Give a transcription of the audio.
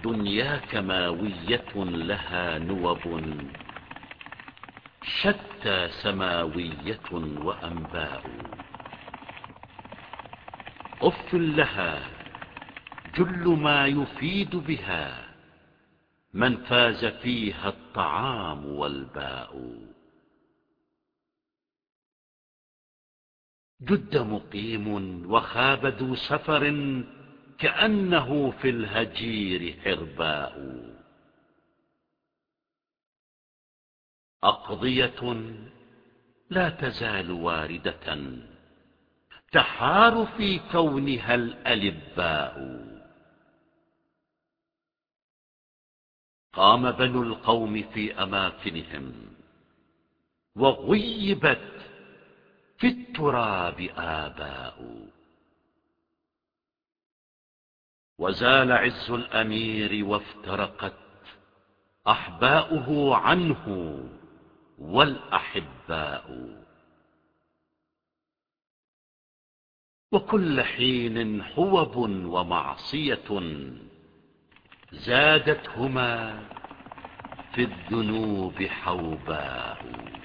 دنياك ماوية لها نوب شتى سماوية وأنباء. أف لها جل ما يفيد بها من فاز فيها الطعام والباء. جد مقيم وخاب ذو سفر كأنه في الهجير حرباء. أقضية لا تزال واردة تحار في كونها الألباء. قام بنو القوم في أماكنهم وغيبت في التراب آباء. وزال عز الأمير وافترقت أحباؤه عنه والأحباء. وكل حين حوب ومعصية زادتهما في الذنوب حوباء.